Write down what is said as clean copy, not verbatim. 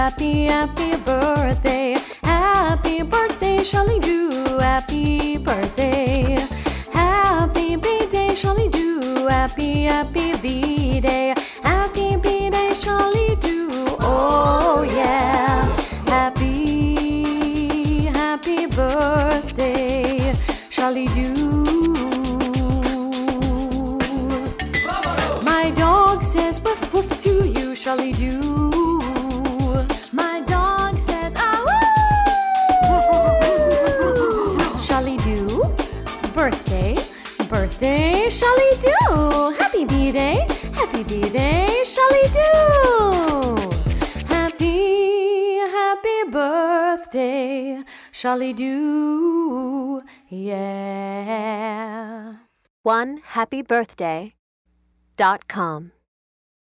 Happy, happy birthday. Happy birthday, Shirley Do. Happy birthday. Happy B-Day, Shirley Do. Happy, happy B-Day. Happy B-Day, Shirley Do. Oh yeah. Happy, happy birthday, Shirley Do. My dog says woof woof to you, Shirley Do. My dog says ah woo. Shirley Do. Birthday, birthday, Shirley Do. Happy B-Day, happy B-Day, Shirley Do. Happy, happy birthday, Shirley Do. Yeah. OneHappyBirthday.com